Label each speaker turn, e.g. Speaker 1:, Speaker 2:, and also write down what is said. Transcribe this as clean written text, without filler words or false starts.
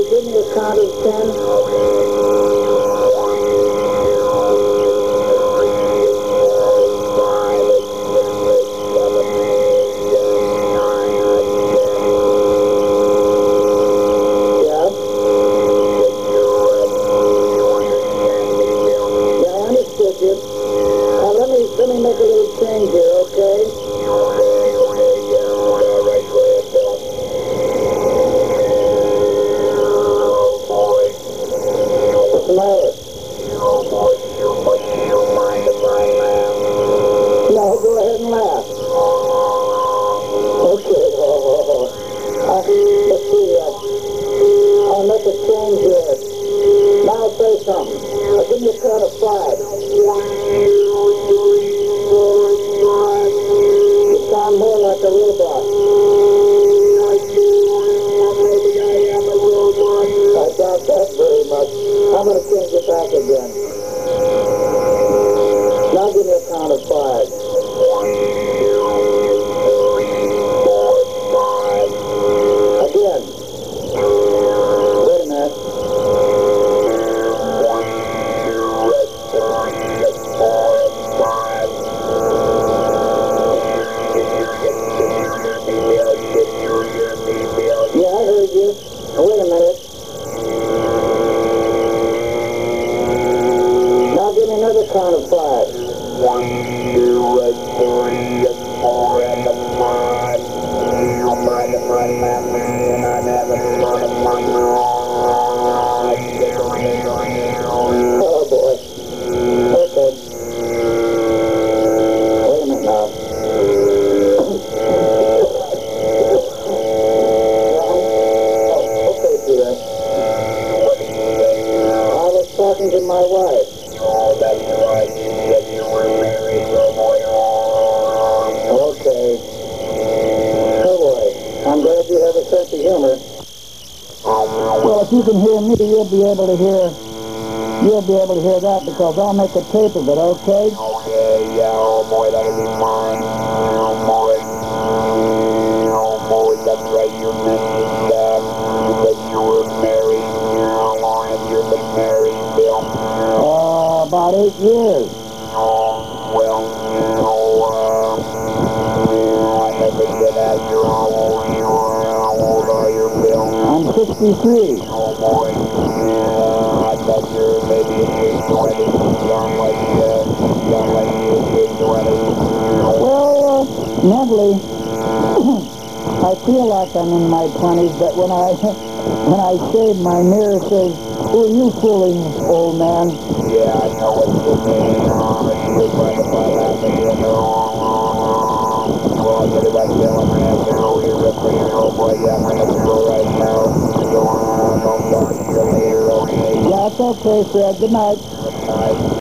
Speaker 1: give me a count of 10? Let me make a little change here, okay? What's the matter? No, go ahead and laugh. Okay. Let's see. I'll make a change here. Now I'll say something. Give me a count of 5. You sound more like a robot. Maybe I am a robot. I doubt that very much. I'm going to change it back again. Now give me a count of 5. Again. Wait a minute. Yeah, I heard you. Wait a minute. Now give me another count of 5. 1, 2, 3, 4, and 5. I'll try to find that man, and I never thought of my Oh boy. Okay. Wait a minute now. I was talking to my wife. Oh, that's right. You said you were married. Okay. Oh boy. I'm glad you have a sense of humor. Well, if you can hear me, you'll be able to hear that because I'll make a tape of it, okay? Okay, yeah, oh boy, that'll be fine. Oh boy. Oh boy, that's right. You mentioned that. You said you were married. How long have you been married, Bill? About 8 years. Oh, well, I never did ask you how old you are. How old are you, Bill? I'm 63. Oh, boy. I thought you were maybe in your 20s. Young like you in your 20s. Well, mentally, I feel like I'm in my 20s, but when I shave, my mirror says, "Who are you fooling, old man?" Yeah, I know what you mean. You're trying to find out that you know. Well, I'll tell you what, Bill, I'm going to have to go here real quick. Oh, boy, yeah, I'm going to have to go right now. So, I'll talk to you later, okay? Yeah, it's okay, Fred. Good night. Good night.